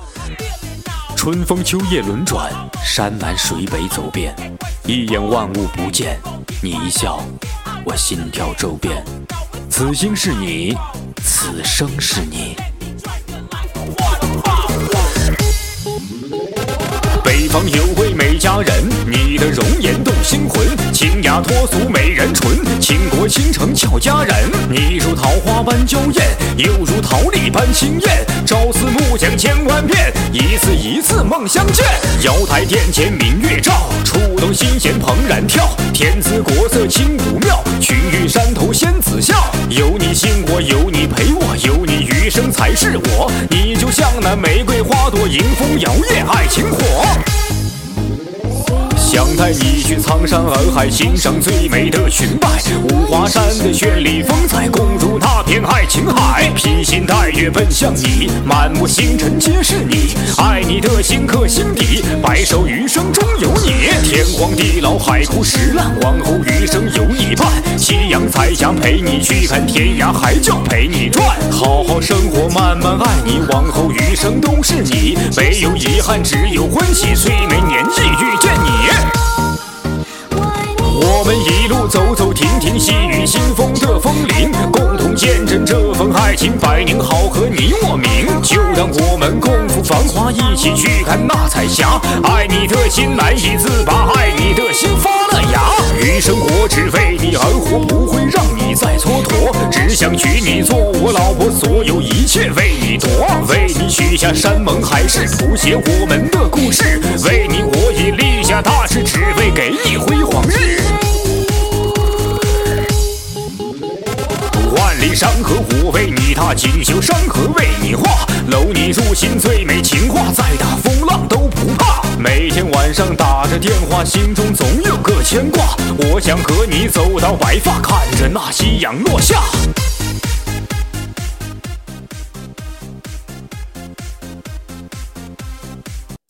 春风秋叶轮转，山南水北走遍，一眼万物不见，你一笑，我心跳周遍。此心是你，此生是你。北方有位美佳人，你的容颜动心魂，清雅脱俗美人唇，倾国倾城俏佳人。你如桃花般娇艳，又如桃李般惊艳，朝思暮想千万遍，一次一次梦相见。瑶台殿前明月照，触动心弦怦然跳，天姿国色轻舞妙，群玉山头仙子笑。有你信我，有你陪我，有你余生才是我。你就像那玫瑰花朵，迎风摇曳爱情火。想带你去苍山洱海，欣赏最美的裙摆，五华山的绚丽风采，共筑那片爱情海。披星戴月奔向你，满目星辰皆是你，爱你的心刻心底，白首余生中有你。天荒地老海枯石烂，往后余生有你伴，夕阳彩霞陪你去看天涯海角陪你转。好好生活慢慢爱你，往后余生都是你，没有遗憾只有欢喜，最美年纪遇见你。我们一路走走停停，细雨腥风的风铃，共同见证这份爱情百年好合你我明。就让我们共赴繁华，一起去看那彩霞，爱你的心难以自拔，爱你的心发了芽。余生我只为你而活，不会让你再蹉跎，只想娶你做我老婆，所有一切为你夺，为你许下山盟海誓，谱写我们的故事，为你我已立下大志，只为给你辉煌日。万里山河我为你踏，锦绣山河为你画，搂你入心最美情话，再大风浪都不怕。每天晚上打着电话，心中总有个牵挂，我想和你走到白发，看着那夕阳落下。